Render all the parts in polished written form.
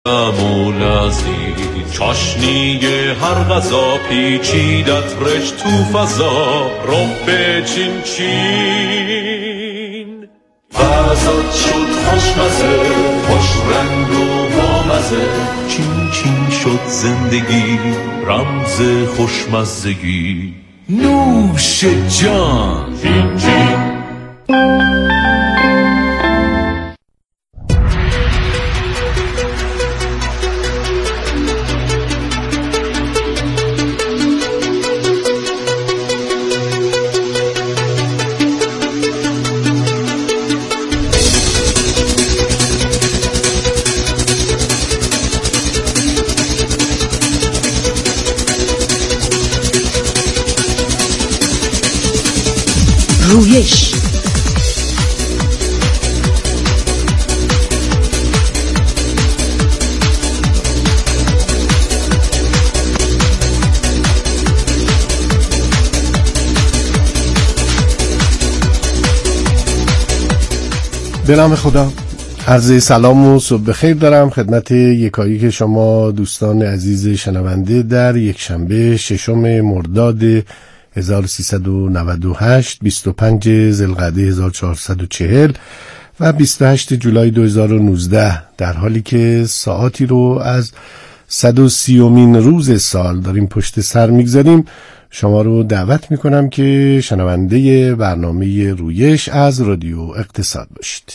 مولازی چاشنی هر غذا پیچیدت رشت تو فضا رب چین چین فضات شد خوشمزه خوش رنگ و بامزه چین چین شد زندگی رمز خوشمزگی نوش جان چین چین. رویش به نام خدا، عرض سلام و صبح بخیر دارم خدمت یکایک شما دوستان عزیز شنونده در یک شنبه 6 مرداد 1398 25 ذوالقعده 1440 و 28 جولای 2019 در حالی که ساعتی رو از 130مین روز سال داریم پشت سر میگذاریم. شما رو دعوت میکنم که شنونده برنامه رویش از رادیو اقتصاد باشید.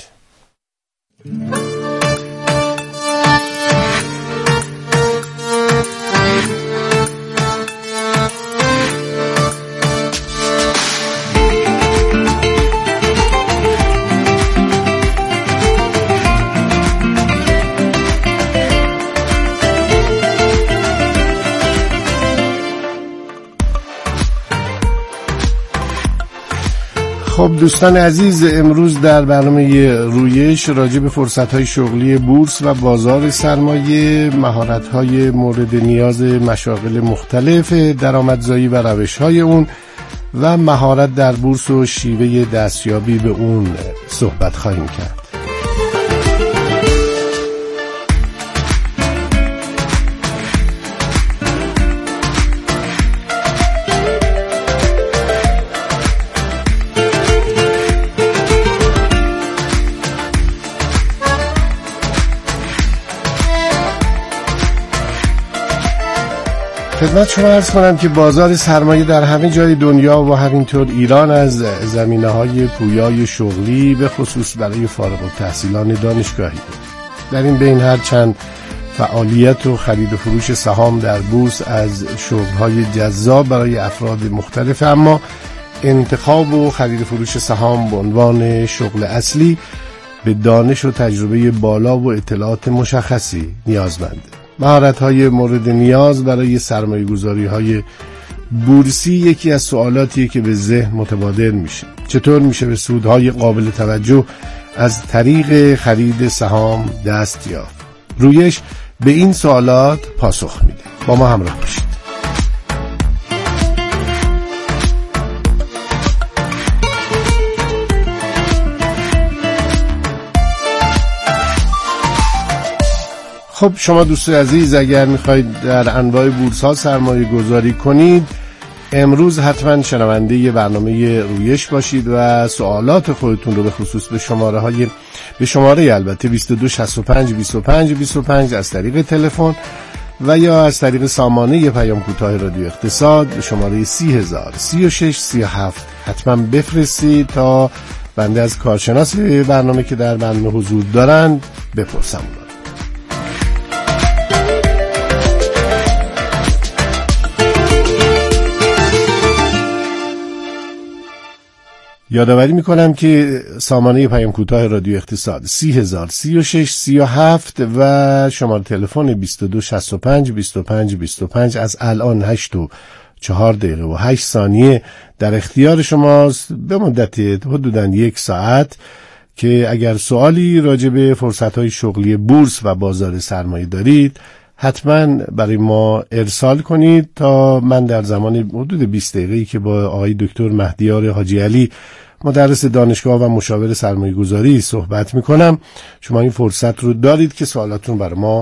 خب دوستان عزیز، امروز در برنامه رویش راجع به فرصت‌های شغلی بورس و بازار سرمایه، مهارت‌های مورد نیاز مشاغل مختلف، درآمدزایی و روش‌های اون و مهارت در بورس و شیوه دستیابی به اون صحبت خواهیم کرد. خدمت شما عرض کنم که بازار سرمایه در همه جای دنیا و همینطور ایران از زمینه‌های پویای شغلی به خصوص برای فارغ التحصیلان دانشگاهی. در این بین هر چند فعالیت و خرید و فروش سهام در بورس از شغل‌های جذاب برای افراد مختلف، اما انتخاب و خرید و فروش سهام به عنوان شغل اصلی به دانش و تجربه بالا و اطلاعات مشخصی نیازمنده. مهارت‌های مورد نیاز برای سرمایه‌گذاری‌های بورسی یکی از سوالاتیه که به ذهن متبادر میشه. چطور میشه به سودهای قابل توجه از طریق خرید سهام دست یافت؟ رویش به این سوالات پاسخ میده. با ما همراه باشید. خب شما دوست عزیز، اگر میخواید در انواع بورس ها سرمایه گذاری کنید، امروز حتما شنونده ی برنامه رویش باشید و سوالات خودتون رو به خصوص به شماره البته 22 65 25 25 از طریق تلفن و یا از طریق سامانه پیام کوتاه رادیو اقتصاد به شماره 30,000 36 37 حتما بفرستید تا بنده از کارشناس برنامه که در برنامه حضور دارند بپرسم. یادآوری میکنم که سامانه پیام کوتاه رادیو اقتصاد 30,000 36 37 و شماره تلفن 22 65 25 25 از الان 8 و 4 دقیقه و 8 ثانیه در اختیار شماست به مدت حدوداً 1 ساعت که اگر سوالی راجع به فرصت‌های شغلی بورس و بازار سرمایه دارید حتما برای ما ارسال کنید تا من در زمان حدود 20 دقیقه‌ای که با آقای دکتر مهدیار حاجی علی مدرس دانشگاه و مشاور سرمایه‌گذاری صحبت می‌کنم، شما این فرصت رو دارید که سوالاتون برای ما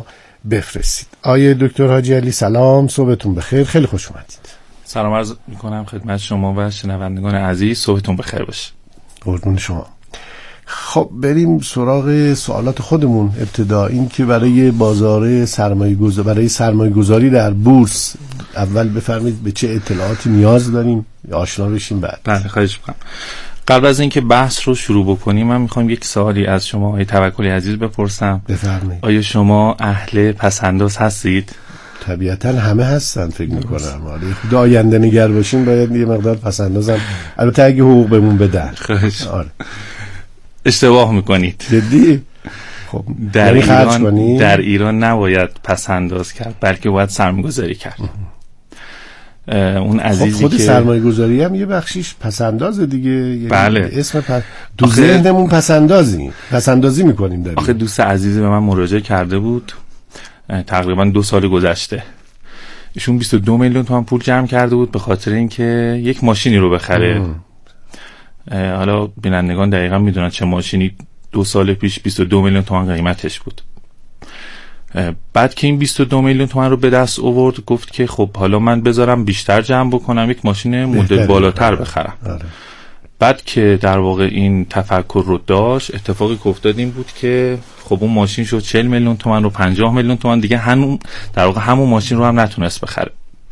بفرستید. آیه دکتر حاجی علی سلام، صبحتون بخیر، خیلی خوش اومدید. سلام عرض میکنم خدمت شما و شنوندگان عزیز، صبحتون بخیر باشه. قربون شما. خب بریم سراغ سوالات خودمون. ابتدا این که برای بازار سرمایه گذاری در بورس اول بفرمایید به چه اطلاعاتی نیاز داریم یا آشنا بشیم بعد. بله خواهش میکنم. قبل از اینکه بحث رو شروع بکنیم من میخوام یک سوالی از شما آقای توکلی عزیز بپرسم. بفرمایید. آیا شما اهل پسنداز هستید؟ طبیعتا همه هستن فکر میکنم. آره آینده نگر باشیم باید یه مقدار پسندازم، البته اگه حقوق بهمون بدن. آره. اشتباه میکنید. جدی؟ خب در ایران نباید پسنداز کرد بلکه باید سرمایه‌گذاری کرد. اون عزیزی خود که سرمایه‌گذاری هم یه بخشیش پسنداز دیگه، یعنی بله. اسم تو ذهنمون پسندازی میکنیم داریم. آخه دوست عزیزی به من مراجعه کرده بود تقریبا 2 سال گذشته. ایشون 22 میلیون تومان پول جمع کرده بود به خاطر اینکه یک ماشینی رو بخره. حالا بینندگان دقیقا میدونن چه ماشینی 2 سال پیش 22 میلیون تومان قیمتش بود. بعد که این 22 میلیون تومان رو به دست آورد گفت که خب حالا من بذارم بیشتر جمع بکنم یک ماشین مدل بالاتر بخرم. بعد که در واقع این تفکر رو داشت، اتفاقی که افتاد این بود که خب اون ماشین شد 40 میلیون تومان رو 50 میلیون تومان دیگه در واقع همون ماشین رو هم نتونست بخره.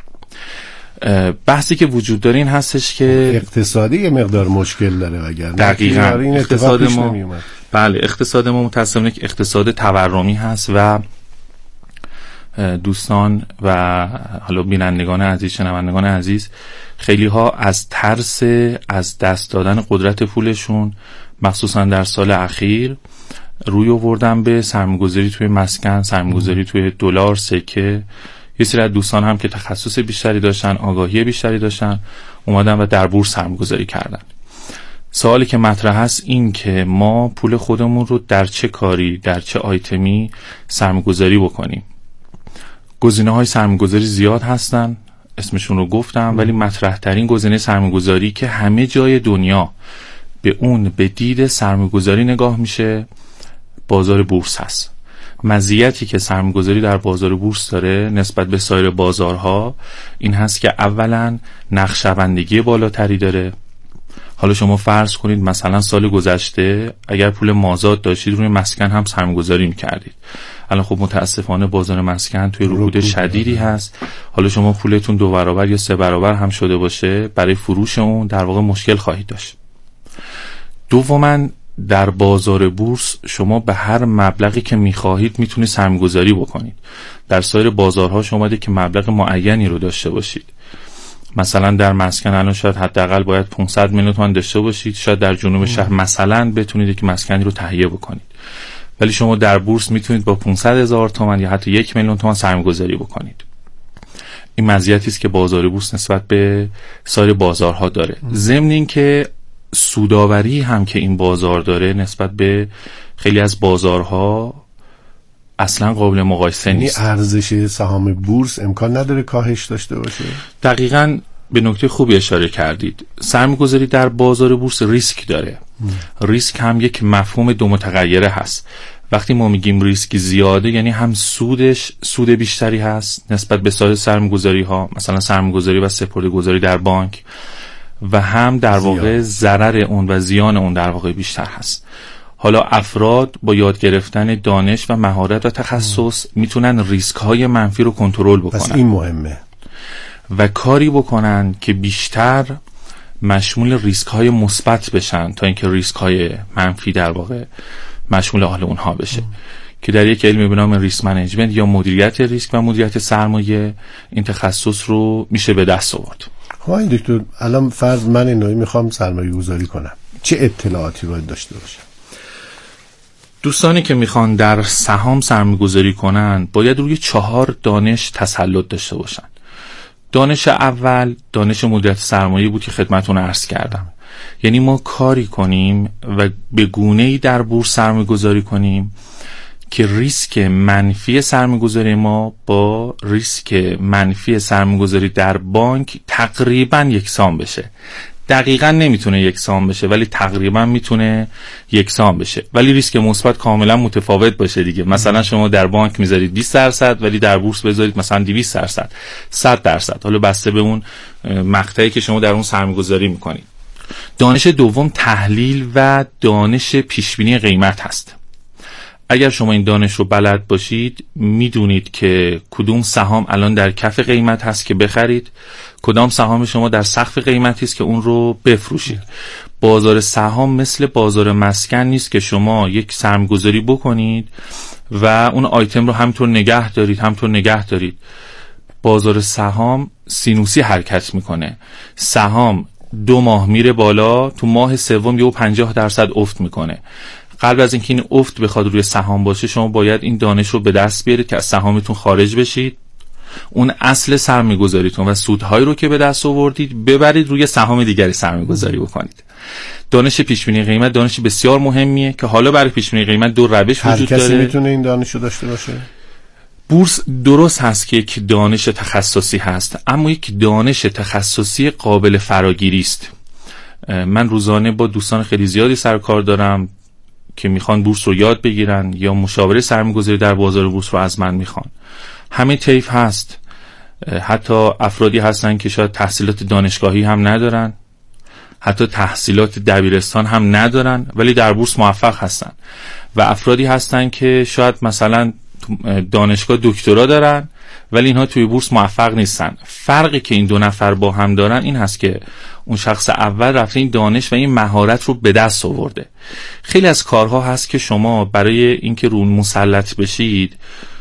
بحثی که وجود داره این هستش که اقتصادی یه مقدار مشکل داره وگرنه دقیقاً این اقتصاد ما بله اقتصاد ما متأسفانه یک اقتصاد تورمی هست و دوستان و حالا بینندگان عزیز شنوندگان عزیز خیلی ها از ترس از دست دادن قدرت پولشون مخصوصا در سال اخیر روی آوردن به سرمایه‌گذاری توی مسکن، سرمایه‌گذاری توی دلار، سکه. یه سری از دوستان هم که تخصص بیشتری داشتن، آگاهی بیشتری داشتن، اومدن و در بورس سرمایه‌گذاری کردن. سوالی که مطرح هست این که ما پول خودمون رو در چه کاری، در چه آیتمی سرمایه‌گذاری بکنیم. گزینه‌های سرمایه‌گذاری زیاد هستن، اسمشون رو گفتم، ولی مطرح ترین گزینه سرمایه‌گذاری که همه جای دنیا به دید سرمایه‌گذاری نگاه میشه بازار بورس هست. مزیتی که سرمایه‌گذاری در بازار بورس داره نسبت به سایر بازارها این هست که اولا نقشه‌بندی بالاتری داره. حالا شما فرض کنید مثلا سال گذشته اگر پول مازاد داشتید روی مسکن هم سرمایه‌گذاری می‌کردید. الان خب متاسفانه بازار مسکن توی رکود شدیدی هست. حالا شما پولتون 2 برابر یا 3 برابر هم شده باشه، برای فروش اون در واقع مشکل خواهید داشت. دوما در بازار بورس شما به هر مبلغی که می‌خواهید میتونید سرمایه‌گذاری بکنید. در سایر بازارها شما باید که مبلغ معینی رو داشته باشید. مثلا در مسکن الان شاید حداقل باید 500 میلیون تومان داشته باشید، شاید در جنوب شهر مثلا بتونید که مسکنی رو تهیه بکنید. ولی شما در بورس میتونید با 500,000 تومان یا حتی 1 میلیون تومان سرمایه‌گذاری بکنید. این مزیتی است که بازار بورس نسبت به سایر بازارها داره. ضمن اینکه سودآوری هم که این بازار داره نسبت به خیلی از بازارها اصلا قابل مقایسه نیست. ارزش سهام بورس امکان نداره کاهش داشته باشه؟ دقیقاً به نکته خوبی اشاره کردید. سرمایه‌گذاری در بازار بورس ریسک داره. ریسک هم یک مفهوم 2 متغیره هست. وقتی ما میگیم ریسک زیاده یعنی هم سود بیشتری هست نسبت به سایر سرمایه‌گذاری‌ها، مثلا سرمایه‌گذاری و سپرده‌گذاری در بانک، و هم در واقع ضرر اون و زیان اون در واقع بیشتر هست. حالا افراد با یاد گرفتن دانش و مهارت و تخصص میتونن ریسک های منفی رو کنترل بکنن. پس این مهمه. و کاری بکنن که بیشتر مشمول ریسک های مثبت بشن تا اینکه ریسک های منفی در واقع مشمول حال اونها بشه. که در یک علمی به نام ریسک منیجمنت یا مدیریت ریسک و مدیریت سرمایه این تخصص رو میشه به دست آورد. خب دکتر الان فرض من اینایی میخوام سرمایه گذاری کنم، چه اطلاعاتی باید داشته باشم؟ دوستانی که میخوان در سهام سرمایه‌گذاری کنن باید روی 4 دانش تسلط داشته باشن. دانش اول دانش مدیریت سرمایه بود که خدمتتون عرض کردم. یعنی ما کاری کنیم و به گونه‌ای در بورس سرمایه‌گذاری کنیم که ریسک منفی سرمایه‌گذاری ما با ریسک منفی سرمایه‌گذاری در بانک تقریباً یکسان بشه. دقیقاً نمیتونه یکسان بشه ولی تقریبا میتونه یکسان بشه، ولی ریسک مثبت کاملا متفاوت باشه دیگه. مثلا شما در بانک میذارید 20% ولی در بورس بذارید مثلا 200%، 100%، حالا بسته به اون مقطعی که شما در اون سرمایه‌گذاری میکنید. دانش دوم تحلیل و دانش پیشبینی قیمت هست. اگر شما این دانش رو بلد باشید میدونید که کدوم سهام الان در کف قیمت هست که بخرید، کدام سهام شما در سقف قیمتی است که اون رو بفروشید. بازار سهام مثل بازار مسکن نیست که شما یک سرمایه‌گذاری بکنید و اون آیتم رو همینطور نگه دارید. بازار سهام سینوسی حرکت میکنه. سهام 2 ماه میره بالا، تو ماه سوم یهو 50% افت میکنه. قبل از اینکه این افت بخواد روی سهام باشه شما باید این دانش رو به دست بیارید که از سهامتون خارج بشید، اون اصل سرمایه‌گذاریتون و سودهایی رو که به دست آوردید ببرید روی سهام دیگری سرمایه‌گذاری بکنید. دانش پیشبینی قیمت دانش بسیار مهمیه که حالا برای پیشبینی قیمت 2 روش وجود داره. هر کسی میتونه این دانش رو داشته باشه؟ بورس درست هست که یک دانش تخصصی هست، اما یک دانش تخصصی قابل فراگیری است. من روزانه با دوستان خیلی زیادی سر کار دارم که میخوان بورس رو یاد بگیرن یا مشاوره سرمایه‌گذاری در بازار بورس رو از من میخوان. همه طیف هست، حتی افرادی هستن که شاید تحصیلات دانشگاهی هم ندارن، حتی تحصیلات دبیرستان هم ندارن ولی در بورس موفق هستن، و افرادی هستن که شاید مثلا دانشگاه دکترا دارن ولی اینها توی بورس موفق نیستن. فرقی که این 2 نفر با هم دارن این هست که اون شخص اول رفته این دانش و این مهارت رو به دست آورده. خیلی از کارها هست که شما برای اینکه رو اون مسلط بشید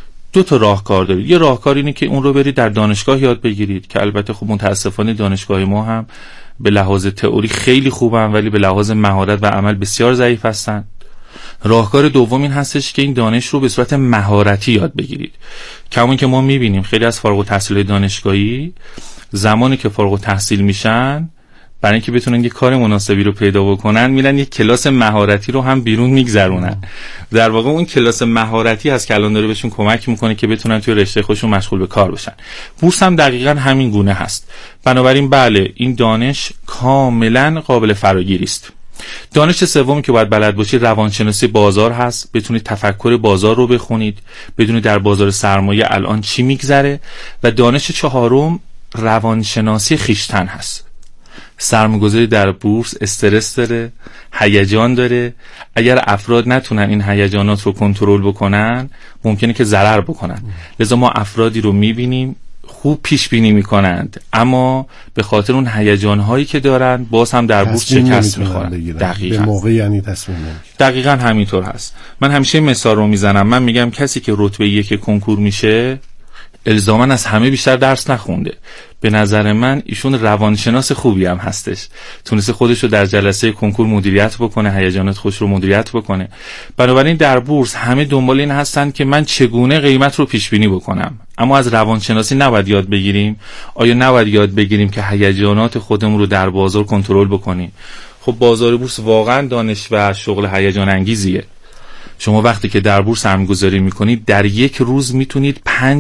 2 تا راهکار دارید. یه راهکار اینه که اون رو برید در دانشگاه یاد بگیرید که البته خب متاسفانه دانشگاه ما هم به لحاظ تئوری خیلی خوبن ولی به لحاظ مهارت و عمل بسیار ضعیف هستن. راهکار دوم این هستش که این دانش رو به صورت مهارتی یاد بگیرید. کمون که ما میبینیم خیلی از فارغ التحصیل دانشگاهی زمانی که فارغ التحصیل میشن برای اینکه بتونن یه کار مناسبی رو پیدا بکنن میرن یک کلاس مهارتی رو هم بیرون میگذرونن. در واقع اون کلاس مهارتی هست که الان داره بهشون کمک میکنه که بتونن توی رشته خودشون مشغول به کار بشن. بورس هم دقیقاً همین گونه هست. بنابراین بله این دانش کاملا قابل فراگیری است. دانش سومی که باید بلد باشید روانشناسی بازار هست. بتونید تفکر بازار رو بخونید، بدونید در بازار سرمایه الان چی میگذره. و دانش چهارم روانشناسی خویشتن هست. سرمایه‌گذاری در بورس استرس داره، هیجان داره. اگر افراد نتونن این هیجانات رو کنترل بکنن ممکنه که ضرر بکنن. لذا ما افرادی رو میبینیم خوب پیش بینی میکنند اما به خاطر اون هیجان هایی که دارن باز هم در بورس شکست میخورن. دقیقاً به موقع یعنی تصمیم نمیگیرن. دقیقاً همینطور هست. من همیشه مثال رو میزنم. من میگم کسی که رتبه 1 کنکور میشه الزاماً از همه بیشتر درس نخونده. به نظر من ایشون روانشناس خوبی هم هستش، تونسته خودش رو در جلسه کنکور مدیریت بکنه، هیجانات خودش رو مدیریت بکنه. بنابراین در بورس همه دنبال این هستن که من چگونه قیمت رو پیش بینی بکنم. اما از روانشناسی نباید یاد بگیریم؟ آیا نباید یاد بگیریم که هیجانات خودمون رو در بازار کنترل بکنیم؟ خب بازار بورس واقعا دانش و شغل هیجان انگیزیه. شما وقتی که در بورس سرمایه‌گذاری میکنید در یک روز میتونید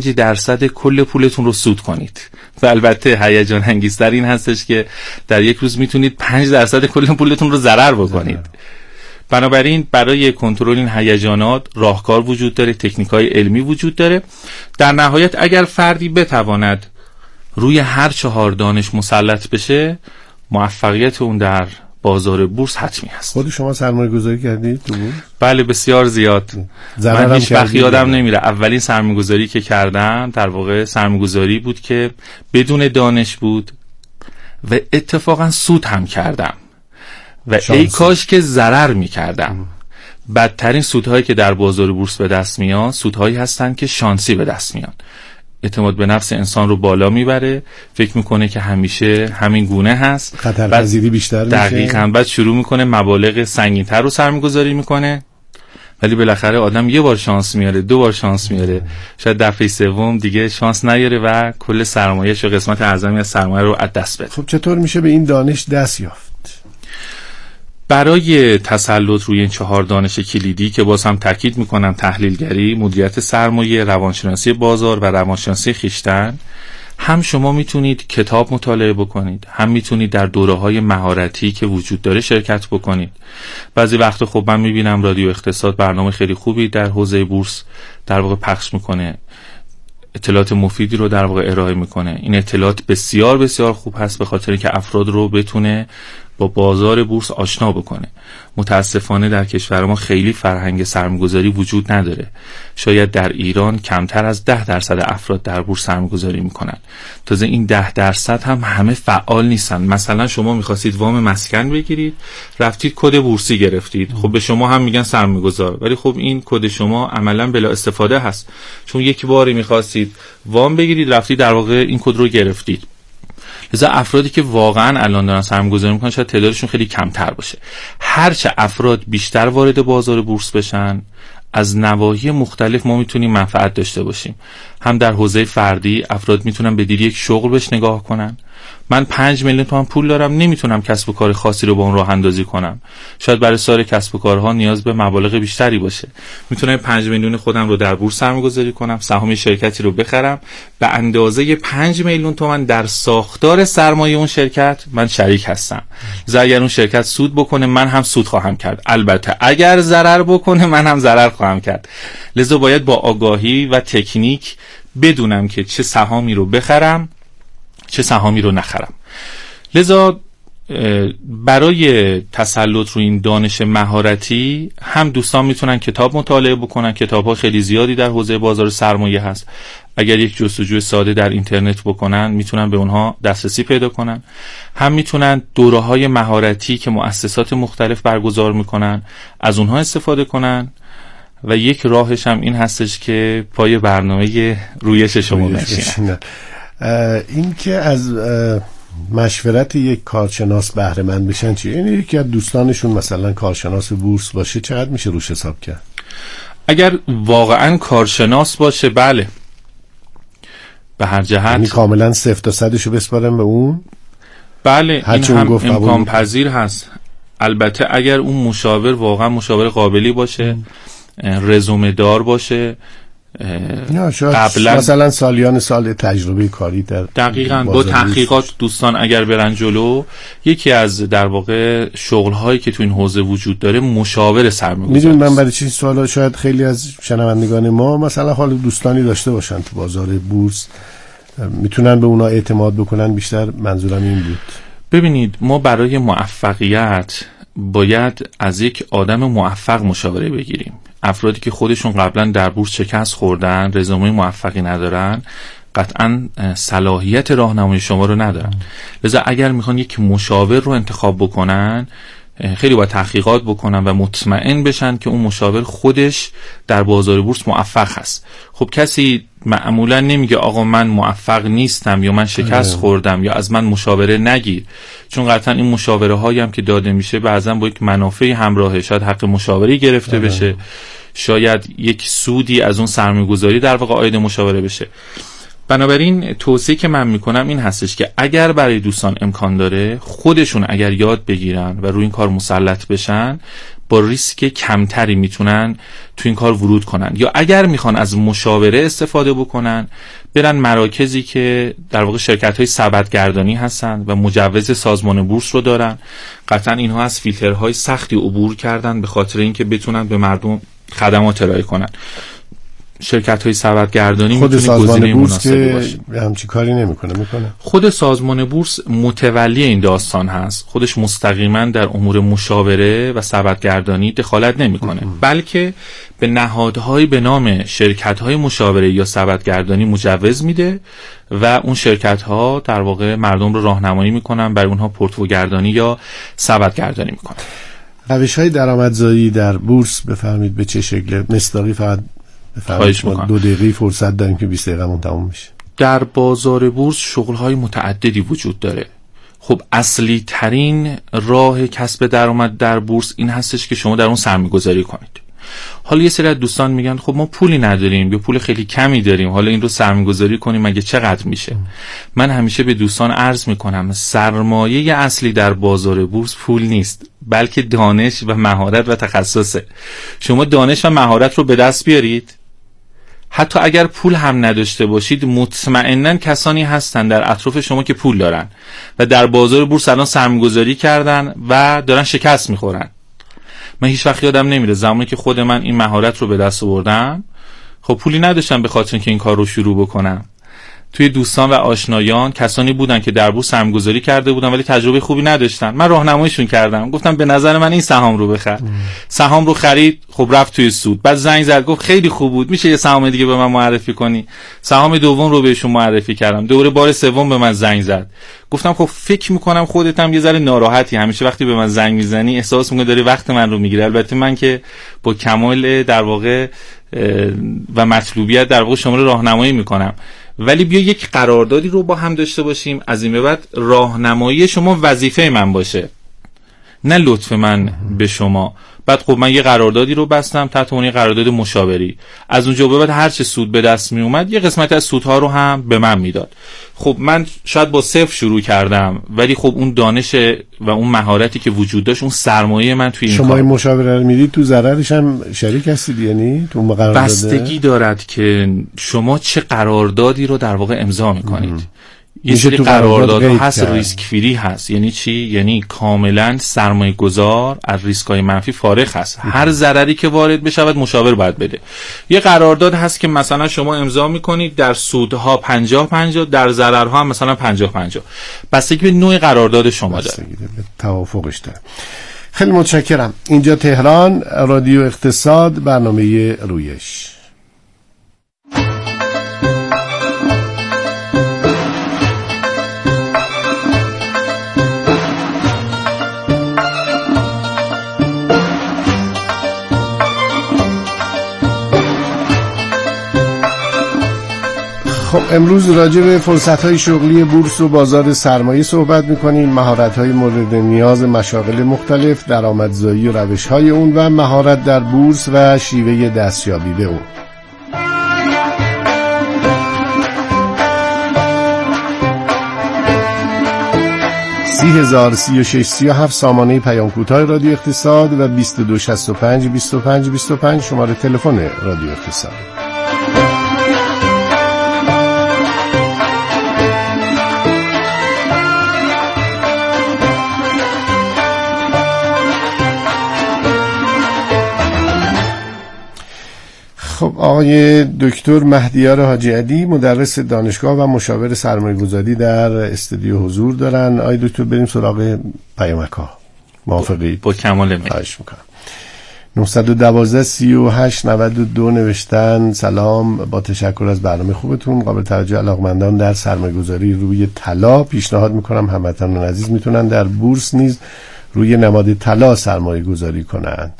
5% کل پولتون رو سود کنید. و البته هیجان انگیزتر این هستش که در یک روز میتونید 5% کل پولتون رو ضرر بکنید. بنابراین برای کنترل این هیجانات راهکار وجود داره، تکنیک‌های علمی وجود داره. در نهایت اگر فردی بتواند روی هر 4 دانش مسلط بشه موفقیت اون در بازار بورس حتمی هست. خود شما سرمایه گذاری کردید تو بورس؟ بله بسیار زیاد. من هیچ وقت یادم نمیره اولین سرمایه گذاری که کردم در واقع سرمایه گذاری بود که بدون دانش بود و اتفاقا سود هم کردم و ای کاش که ضرر میکردم. بدترین سودهایی که در بازار بورس به دست میاد سودهایی هستن که شانسی به دست میاد. اعتماد به نفس انسان رو بالا میبره، فکر میکنه که همیشه همین گونه هست، خطرپذیری بیشتر میشه. دقیقاً. بعد شروع میکنه مبالغ سنگین‌تر رو سرمایه‌گذاری میکنه ولی بالاخره آدم یه بار شانس میاره، 2 بار شانس میاره، شاید دفعه سوم دیگه شانس نیاره و کل سرمایه‌اش و قسمت اعظمی از سرمایه رو از دست بده. خب چطور میشه به این دانش دست یافت؟ برای تسلط روی این 4 دانش کلیدی که باز هم تاکید میکنم تحلیلگری، مدیریت سرمایه، روانشناسی بازار و روانشناسی خویشتن هم شما میتونید کتاب مطالعه بکنید، هم میتونید در دوره‌های مهارتی که وجود داره شرکت بکنید. بعضی وقت خب من میبینم رادیو اقتصاد برنامه خیلی خوبی در حوزه بورس در واقع پخش میکنه، اطلاعات مفیدی رو در واقع ارائه میکنه. این اطلاعات بسیار بسیار خوب هست به خاطر اینکه افراد رو بتونه با بازار بورس آشنا بکنه. متاسفانه در کشور ما خیلی فرهنگ سرمایه‌گذاری وجود نداره. شاید در ایران کمتر از 10% افراد در بورس سرمایه‌گذاری میکنن. تازه این 10% هم همه فعال نیستن. مثلا شما میخواستید وام مسکن بگیرید، رفتید کد بورسی گرفتید، خب به شما هم میگن سرمایه‌گذار، ولی خب این کد شما عملاً بلا استفاده هست، چون یک باری میخواستید وام بگیرید، رفتید در واقع این کد رو گرفتید. لذا افرادی که واقعا الان دارن سرمایه‌گذاری میکنن شاید تعدادشون خیلی کمتر باشه. هرچه افراد بیشتر وارد بازار بورس بشن، از نواحی مختلف ما میتونیم منفعت داشته باشیم. هم در حوزه فردی افراد میتونن به دید یک شغل بهش نگاه کنن. من 5 میلیون تومان پول دارم، نمیتونم کسب و کار خاصی رو با اون راه اندازی کنم. شاید برای سایر کسب و کارها نیاز به مبالغ بیشتری باشه. میتونم 5 میلیون خودم رو در بورس سرمایه‌گذاری کنم، سهام شرکتی رو بخرم، به اندازه 5 میلیون تومان در ساختار سرمایه اون شرکت من شریک هستم. اگر اون شرکت سود بکنه من هم سود خواهم کرد، البته اگر ضرر بکنه من هم ضرر خواهم کرد. لذا باید با آگاهی و تکنیک بدونم که چه سهامی رو بخرم، چه سهامی رو نخرم. لذا برای تسلط رو این دانش مهارتی هم دوستان میتونن کتاب مطالعه بکنن. کتاب‌ها خیلی زیادی در حوزه بازار سرمایه هست. اگر یک جستجوی ساده در اینترنت بکنن میتونن به اونها دسترسی پیدا کنن. هم میتونن دوره‌های مهارتی که مؤسسات مختلف برگزار میکنن از اونها استفاده کنن. و یک راهش هم این هستش که پای برنامه رویش شما بشینن. این که از مشورت یک کارشناس بهره مند بشن چیه؟ یعنی یکی از دوستانشون مثلا کارشناس بورس باشه چقدر میشه روش حساب کرد؟ اگر واقعا کارشناس باشه بله، به هر جهت یعنی کاملا 0 تا 100 رو بسپارن به اون؟ بله، این هم امکان پذیر هست. البته اگر اون مشاور واقعا مشاور قابلی باشه، رزومه دار باشه، قبلا مثلا سالیان سال تجربه کاری در دقیقاً با تحقیقات دوستان اگر برن جلو، یکی از در واقع شغل‌هایی که تو این حوزه وجود داره مشاور سرمایه‌گذاری. میدونید من برای چی سوالا شاید خیلی از شنوندگان ما مثلا حال دوستانی داشته باشن تو بازار بورس، میتونن به اونا اعتماد بکنن، بیشتر منظورم این بود. ببینید ما برای موفقیت باید از یک آدم موفق مشاوره بگیریم. افرادی که خودشون قبلا در بورس شکست خوردن، رزومه موفقی ندارن، قطعا صلاحیت راهنمایی شما رو ندارن. لذا اگر میخوان یک مشاور رو انتخاب بکنن، خیلی باید تحقیقات بکنن و مطمئن بشن که اون مشاور خودش در بازار بورس موفق هست. خب کسی معمولا نمیگه آقا من موفق نیستم یا من شکست خوردم یا از من مشاوره نگیر، چون قطعا این مشاوره هایی هم که داده میشه بعضا با یک منافعی همراهه. شاید حق مشاوره گرفته بشه، شاید یک سودی از اون سرمایه‌گذاری در واقع عاید مشاوره بشه. بنابراین توصیه که من میکنم این هستش که اگر برای دوستان امکان داره خودشون اگر یاد بگیرن و روی این کار مسلط بشن، با ریسک کمتری میتونن تو این کار ورود کنن. یا اگر میخوان از مشاوره استفاده بکنن، برن مراکزی که در واقع شرکت‌های سبدگردانی هستن و مجوز سازمان بورس رو دارن. قطعا اینها از فیلترهای سختی عبور کردن به خاطر اینکه بتونن به مردم خدمات ارائه کنن. شرکت‌های سبدگردانی خود سازمان بورس که باشه. همچی کاری میکنه. خود سازمان بورس متولی این داستان هست. خودش مستقیما در امور مشاوره و سبدگردانی دخالت نمیکنه، بلکه به نهادهای به نام شرکت‌های مشاوره یا سبدگردانی مجوز میده و اون شرکت‌ها در واقع مردم رو راهنمایی میکنن، برای اونها پورتفولیوگردانی یا سبدگردانی میکنن. روش‌های درآمدزایی در بورس بفرمایید به چه شکله؟ مصداقی فقط خواهش میکنم. 2 دقیقه فرصت داریم که 20 دقیقه تموم میشه. در بازار بورس شغل‌های متعددی وجود داره. خب اصلی ترین راه کسب درآمد در بورس این هستش که شما در اون سرمایه‌گذاری کنید. حالا یه سری از دوستان میگن خب ما پولی نداریم یا پول خیلی کمی داریم، حالا این رو سرمایه‌گذاری کنیم مگه چقدر میشه؟ من همیشه به دوستان عرض میکنم سرمایه اصلی در بازار بورس پول نیست، بلکه دانش و مهارت و تخصصه. شما دانش و مهارت رو به دست بیارید، حتی اگر پول هم نداشته باشید مطمئناً کسانی هستن در اطراف شما که پول دارن و در بازار بورس الان سرمایه‌گذاری کردن و دارن شکست میخورن. من هیچ وقت یادم نمیره زمانی که خود من این مهارت رو به دست آوردم، خب پولی نداشتم به خاطر اینکه این کار رو شروع بکنم. توی دوستان و آشنایان کسانی بودن که در بورس سرمایه‌گذاری کرده بودن ولی تجربه خوبی نداشتن. من راهنماییشون کردم، گفتم به نظر من این سهام رو بخر. سهام رو خرید، خب رفت توی سود. بعد زنگ زد گفت خیلی خوب بود، میشه یه سهام دیگه به من معرفی کنی؟ سهام دوم رو بهشون معرفی کردم. دوباره بار سوم به من زنگ زد. گفتم خب فکر میکنم خودت هم یه ذره ناراحتی، همیشه وقتی به من زنگ میزنی احساس میکنی داری وقت من رو میگیری. البته من که با کمال در واقع و مطلوبیت در واقع شما رو راهنمایی میکنم، ولی بیا یک قراردادی رو با هم داشته باشیم، از این به بعد راهنمایی شما وظیفه من باشه نه لطف من به شما. بعد خب من یه قراردادی رو بستم تحت عنوان قرارداد مشاوری. از اونجا به بعد هر چه سود به دست می اومد یه قسمت از سودها رو هم به من میداد. خب من شاید با صفر شروع کردم، ولی خب اون دانش و اون مهارتی که وجود داشت، اون سرمایه من توی این شما این مشاوره رو میدید تو ضررش هم شریک هستید؟ یعنی تو قرارداد بستگی دارد که شما چه قراردادی رو در واقع امضا میکنید. یه سری قراردادها هست ریسک فری هست. یعنی چی؟ یعنی کاملا سرمایه گذار از ریسک های منفی فارغ هست. هر ضرری که وارد بشود مشاور باید بده. یه قرارداد هست که مثلا شما امضا میکنید در سودها 50-50، در ضررها هم مثلا 50-50. بستگی به نوع قرارداد شما داره، به توافقش داره. خیلی متشکرم. اینجا تهران، رادیو اقتصاد، برنامه رویش. خب امروز راجع به فرصت‌های شغلی بورس و بازار سرمایه صحبت می‌کنیم، مهارت‌های مورد نیاز مشاغل مختلف، درآمدزایی و روش‌های اون و مهارت در بورس و شیوه دستیابی به اون. (30,036-37) سامانه پیام کوتاه رادیو اقتصاد و 2265-2525 شماره تلفن رادیو اقتصاد. خب آقای دکتر مهدیار حاجی علی مدرس دانشگاه و مشاور سرمایه‌گذاری در استودیو حضور دارن. آقای دکتر بریم سراغ پیامک‌ها. موافقید؟ با کمال میل. خواهش میکنم. 912-38-92 نوشتن سلام، با تشکر از برنامه خوبتون. قابل توجه علاقمندان در سرمایه‌گذاری روی طلا، پیشنهاد میکنم هموطنان عزیز میتونن در بورس نیز روی نماد طلا سرمایه‌گذاری کنند.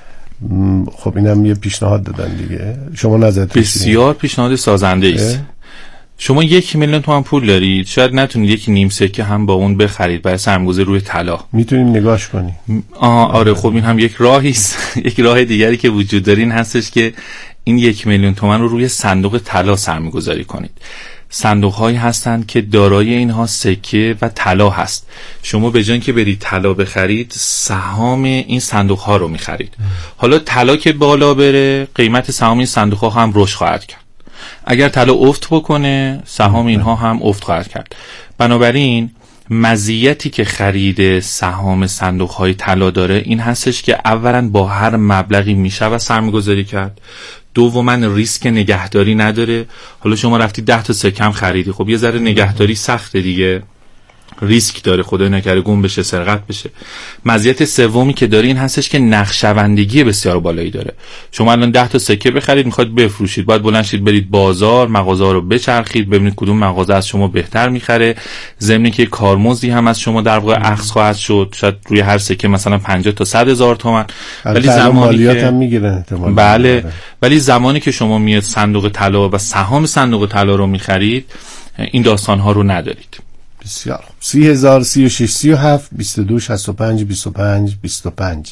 خب اینم یه پیشنهاد دادن دیگه. شما نظرتون بسیار پیشنهاد سازنده است. شما 1 میلیون تومان پول دارید، شاید نتونید یک نیم سکه هم با اون بخرید برای سرمایه‌گذاری روی طلا. میتونیم نگاش کنیم. آره خب این هم یک راهی است. یک راه دیگری که وجود داره این هستش که این 1 میلیون تومان رو روی صندوق طلا سرمایه‌گذاری کنید. صندوق هایی هستند که دارای اینها سکه و طلا هست. شما به جای اینکه برید طلا بخرید، سهام این صندوق ها رو میخرید. حالا طلا که بالا بره، قیمت سهام این صندوق ها هم رشد خواهد کرد. اگر طلا افت بکنه، سهام اینها هم افت خواهد کرد. بنابراین مزیتی که خرید سهام صندوق های طلا داره این هستش که اولا با هر مبلغی میشه و سرمایه‌گذاری کرد. دوما ریسک نگهداری نداره. حالا شما رفتی 10 تا سکه خریدی، خب یه ذره نگهداری سخته دیگه، ریسک داره، خدای نکرده گم بشه، سرقت بشه. مزیت سومی که داره این هستش که نقشه‌بندی بسیار بالایی داره. شما الان 10 تا سکه بخرید میخواد بفروشید، باید بلند شید برید بازار، مغازه‌ها رو بچرخید ببینید کدوم مغازه از شما بهتر میخره. ضمن که کارمزدی هم از شما در واقع اخذ خواهد شد، شاید روی هر سکه مثلا 50 تا 100 هزار تومان. ولی زمانی که هم میگیرن بله، ولی زمانی که شما میاد صندوق طلا و سهام صندوق طلا رو میخرید، این داستان ها رو ندارید. بسیار خوب. 30,036-37 22 65 25 25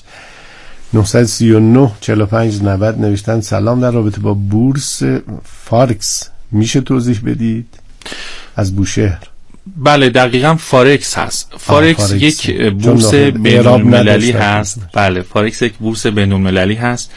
939 45 90 نوشتن سلام، در رابطه با بورس فارکس میشه توضیح بدید؟ از بوشهر. بله دقیقاً فارکس هست. فارکس یک بورس بین‌المللی هست. بله فارکس یک بورس بین‌المللی هست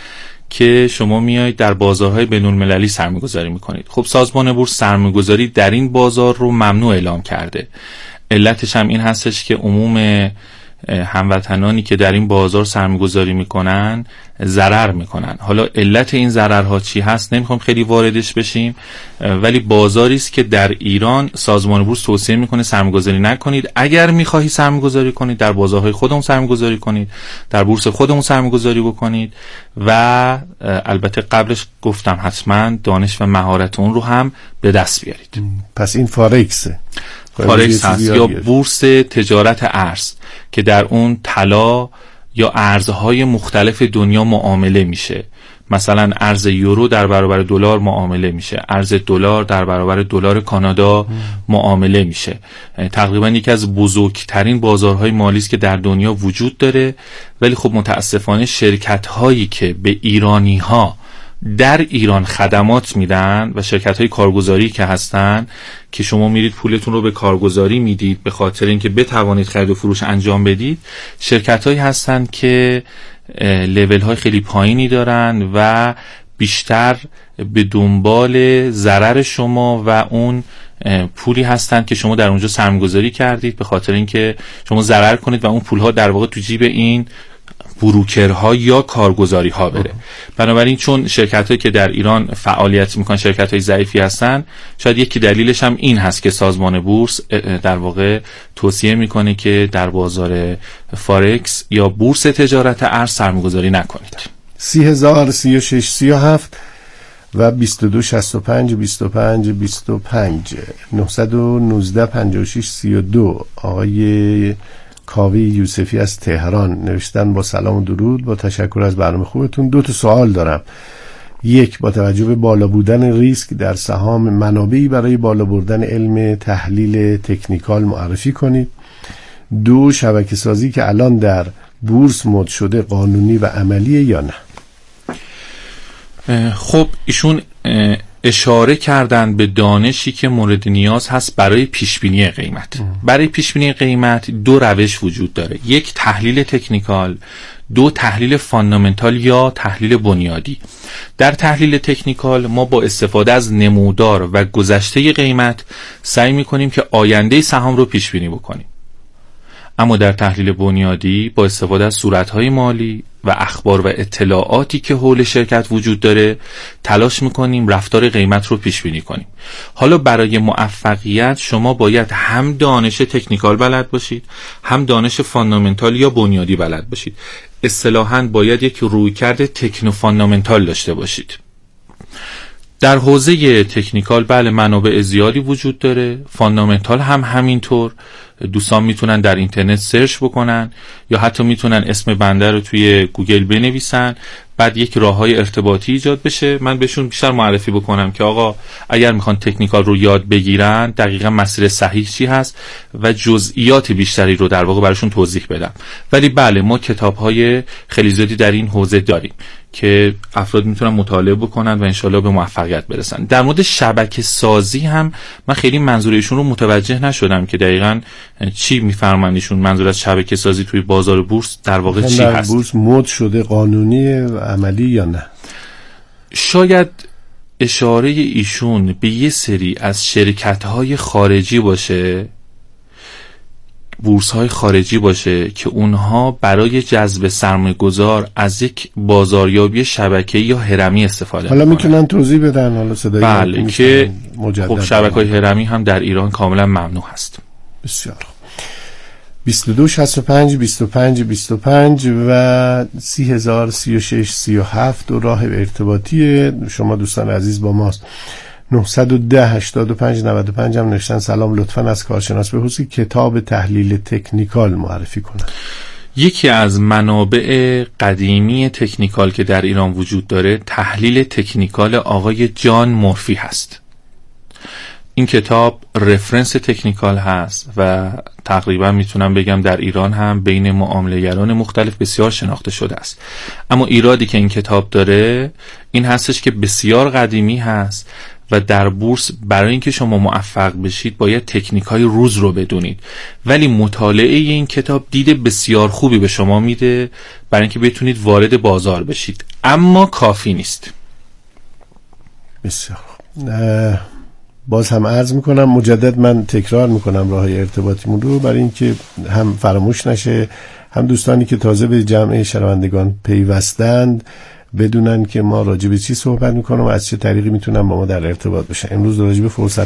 که شما میایید در بازارهای بین‌المللی سرمایه‌گذاری میکنید. خب سازمان بورس سرمایه‌گذاری در این بازار رو ممنوع اعلام کرده. علتش هم این هستش که عموم هموطنانی که در این بازار سرمایه‌گذاری میکنن ضرر میکنن. حالا علت این ضررها چی هست نمیخوام خیلی واردش بشیم، ولی بازاری است که در ایران سازمان بورس توصیه میکنه سرمایه‌گذاری نکنید. اگر میخواهی سرمایه‌گذاری کنید در بازارهای خودمون سرمایه‌گذاری کنید، در بورس خودمون سرمایه‌گذاری بکنید و البته قبلش گفتم حتما دانش و مهارت اون رو هم به دست بیارید. پس این فارکسه، فارکس هست یا بورس تجارت ارز که در اون طلا یا ارزهای مختلف دنیا معامله میشه. مثلا ارز یورو در برابر دلار معامله میشه، ارز دلار در برابر دلار کانادا معامله میشه. تقریبا یکی از بزرگترین بازارهای مالی است که در دنیا وجود داره. ولی خب متاسفانه شرکت هایی که به ایرانی ها در ایران خدمات میدن و شرکت های کارگزاری که هستن که شما میرید پولتون رو به کارگزاری میدید به خاطر اینکه بتوانید خرید و فروش انجام بدید، شرکت هایی هستن که لیول های خیلی پایینی دارن و بیشتر به دنبال ضرر شما و اون پولی هستن که شما در اونجا سرمایه‌گذاری کردید به خاطر اینکه شما ضرر کنید و اون پولها در واقع تو جیب این بروکرها یا کارگزاری ها بره. بنابراین چون شرکت هایی که در ایران فعالیت میکنن شرکت های ضعیفی هستن، شاید یکی دلیلش هم این هست که سازمان بورس در واقع توصیه میکنه که در بازار فارکس یا بورس تجارت ارز سرمایه‌گذاری نکنید. 30,000 36 37 و 22 65 25 25 919 56 32 آقای کاوی یوسفی از تهران نوشتن: با سلام و درود، با تشکر از برنامه خوبتون. 2 سوال دارم. 1. با توجه به بالا بودن ریسک در سهام، منابعی برای بالا بردن علم تحلیل تکنیکال معرفی کنید. 2. شبکه سازی که الان در بورس مد شده قانونی و عملیه یا نه؟ خب ایشون اشاره کردن به دانشی که مورد نیاز هست برای پیشبینی قیمت. برای پیشبینی قیمت 2 روش وجود داره: 1 تحلیل تکنیکال، 2 تحلیل فاندامنتال یا تحلیل بنیادی. در تحلیل تکنیکال ما با استفاده از نمودار و گذشته قیمت سعی می‌کنیم که آینده سهام رو پیش بینی بکنیم. اما در تحلیل بنیادی با استفاده از صورت‌های مالی و اخبار و اطلاعاتی که حول شرکت وجود داره تلاش میکنیم رفتار قیمت رو پیش بینی کنیم. حالا برای موفقیت شما باید هم دانش تکنیکال بلد باشید، هم دانش فاندامنتال یا بنیادی بلد باشید. اصطلاحاً باید یک رویکرد تکنو فاندامنتال داشته باشید. در حوزه تکنیکال بله منابع زیادی وجود داره، فاندامنتال هم همینطور. دوستان میتونن در اینترنت سرچ بکنن یا حتی میتونن اسم بنده رو توی گوگل بنویسن، بعد یک راههای ارتباطی ایجاد بشه، من بهشون بیشتر معرفی بکنم که آقا اگر میخوان تکنیکال رو یاد بگیرن دقیقا مسیر صحیح چی هست و جزئیات بیشتری رو در واقع براشون توضیح بدم. ولی بله ما کتاب‌های خیلی زیادی در این حوزه داریم که افراد میتونن مطالعه بکنن و انشالله به موفقیت برسن. در مورد شبکه سازی هم من خیلی منظور ایشون رو متوجه نشدم که دقیقاً چی میفرمایند ایشون. منظور از شبکه سازی توی بازار بورس در واقع چی هست؟ بورس مد شده قانونی و عملی یا نه؟ شاید اشاره ایشون به یه سری از شرکت‌های خارجی باشه، بورس‌های خارجی باشه که اونها برای جذب سرمایه‌گذار از یک بازاریابی شبکه‌ای یا هرمی استفاده می‌کنن. حالا میتونن توضیح بدن حالا صدای بله که خب شبکه‌های هرمی هم در ایران کاملا ممنوع هست. بسیار خوب. 22 65 25 25 و 30,000 36 37 و راه ارتباطی شما دوستان عزیز با ماست. 910 85 95 هم نوشتن: سلام، لطفاً از کارشناس بپرسید کتاب تحلیل تکنیکال معرفی کنند. یکی از منابع قدیمی تکنیکال که در ایران وجود داره تحلیل تکنیکال آقای جان مورفی هست. این کتاب رفرنس تکنیکال هست و تقریبا میتونم بگم در ایران هم بین معامله‌گران مختلف بسیار شناخته شده است. اما ایرادی که این کتاب داره این هستش که بسیار قدیمی هست و در بورس برای اینکه شما موفق بشید باید تکنیک‌های روز رو بدونید، ولی مطالعه این کتاب دید بسیار خوبی به شما میده برای اینکه بتونید وارد بازار بشید، اما کافی نیست. بسیار باز هم عرض میکنم مجدد، من تکرار میکنم راههای ارتباطیمون رو برای اینکه هم فراموش نشه، هم دوستانی که تازه به جمع شنوندگان پیوستند بدونن که ما راجع به چی صحبت میکنیم و از چه طریقی میتونن با ما در ارتباط بشن. امروز راجع به فرصت